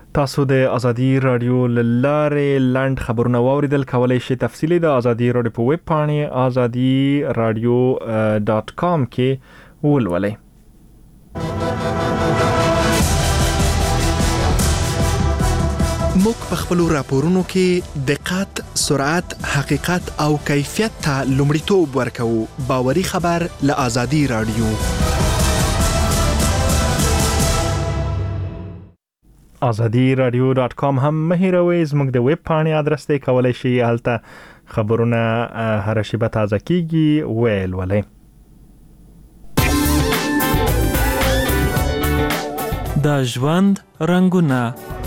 تاسو د ازادي رادیو لاره لاند خبرونه واوریدل. کولای شئ تفصیلی د ازادي رادیو په ویب پاڼه azadiradio.com کې ولولئ. موږ په خپل راپورونو کې دقت، سرعت، حقیقت او کیفیت ته لومړیتوب ورکوو. باوري خبر له ازادي رادیو. azadiradio.com هم مهیروي. زموږ د ویب پاڼې آدرس ته کولای شئ هلته خبرونه هر شیبه تازه کیږي ولولئ. د ژوند رنگونه.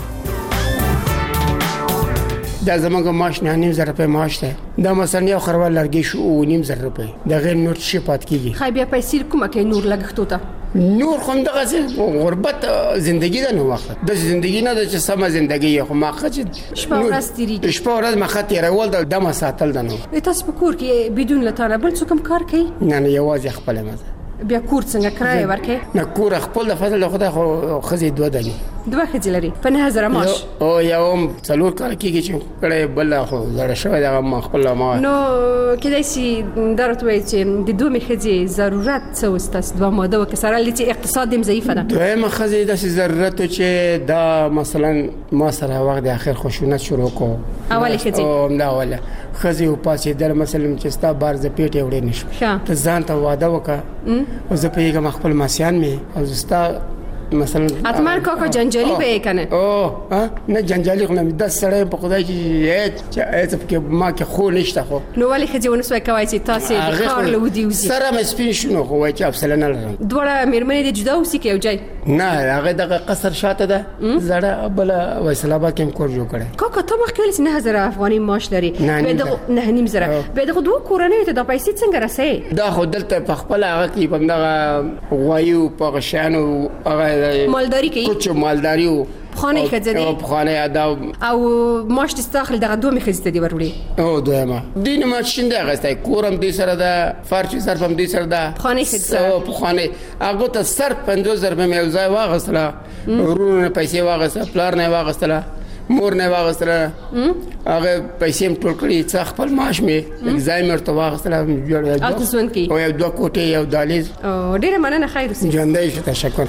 دا زمونږ معاش 9.5 روپۍ معاش ده. دا مثلا یو خروال لرګي شو 9.5 روپۍ. دا غیر نور شي پات کیږي. خای بیا پیسې کومه کې نور لګښتو ته. نور خو دغه غربت زندگی ده. نو وخت د زندگی نه د چې سم زندگی خو ما خچ شپه ورځ تیریږي. شپه ورځ ما خاطر راول د دمه ساتل ده. نو تاسو په کور کې بدون لټانه بل څه کوم کار کوي؟ نه یوازې خپل مزه. بیا کور څنګه کرای ورکه؟ نه کور خپل د فضل خدای خو خزي دوه دني. دوه خځې لري په 9000 معاش. او یوم څلور کال کېږي چې کړه بل خو زړه شوی دا ما خپل ما. نو کله چې درته وایي چې د دوه خځې ضرورت څه وستاس دوه ماده وکسره لته اقتصاد هم ضعیف ده. دوه خځې د ضرورت چې دا مثلا ما سره وخت اخر خشونت شروع کو. اوله خځې او دا اوله خځې او پاسې در مثلا چې ستا بار ز پیټ وړې نشم. ته ځان ته واده وکړه او زه پیګم خپل ماسیان می او زستا مثلا اتمر کاکا جنجالی به کنه. ها نه جنجالی خو نه د سړی په خدای چې ایت کې ما کې خو نشته خو. نو ولی خځې ونسوي کوي چې تاسو د خار له ودی وزي سره مې سپین شنو خو وای چې افسله نه لرم. دوړه مېرمنې د جدا اوسې کې یو ځای. نه هغه دغه قصر شاته ده زړه بل وسلابا کې کور جوړ کړي. کاکا ته مخ کې 9000 افغاني معاش لري. به دغه 9.5 به دغه دوه کورنۍ ته د پیسې څنګه رسې؟ دا خو دلته په خپل هغه کې په دغه غوایو په غشانو هغه مالداری کوي. کوچ مالداری او خانه خځه او خانه ادا او ماش دستاخل دغه دوه خځه دی ورولي. او دویمه دین ما شینده غسته کورم دې سره ده فرچ صرفم دې سره ده خانه خځه او په خانه هغه ته صرف 50000 روپۍ مې ځای واغسله. ورونه پیسې واغسله پلار نه واغسله مور نه واغسله. هغه پیسې ټول کړی څخ خپل معاش مې ځای مرته واغسله جوړ اته سون کی او یو دوه کوټې یو دالیز. او ډیره مننه خیر اوسې. ژوندۍ شه تشکر.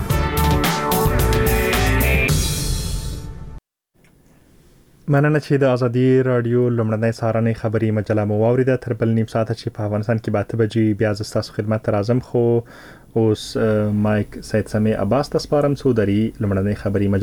مننه چې د ازادي رادیو لومړنۍ سهارنۍ خبري مجله مو واوریده. تر بل نیم ساعت چې په افغانستان کې 8 بجې بیا تاسو خدمت ته راځم. خو اوس مایک سید سمی عباس تاسو پارم سودري لومړنۍ خبري